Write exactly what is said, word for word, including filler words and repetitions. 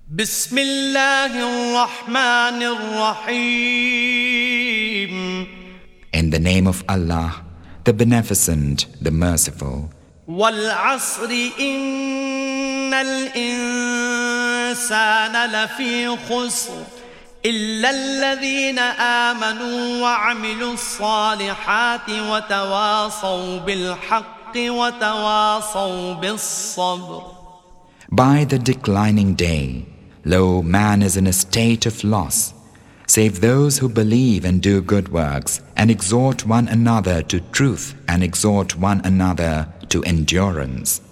بسم الله الرحمن الرحيم. In the name of Allah, the Beneficent, the Merciful. والعصر إن الإنسان لفي خسر إلا الذين آمنوا وعملوا الصالحات وتواصوا بالحق وتواصوا بالصبر. By the declining day, lo, man is in a state of loss, save those who believe and do good works, and exhort one another to truth and exhort one another to endurance.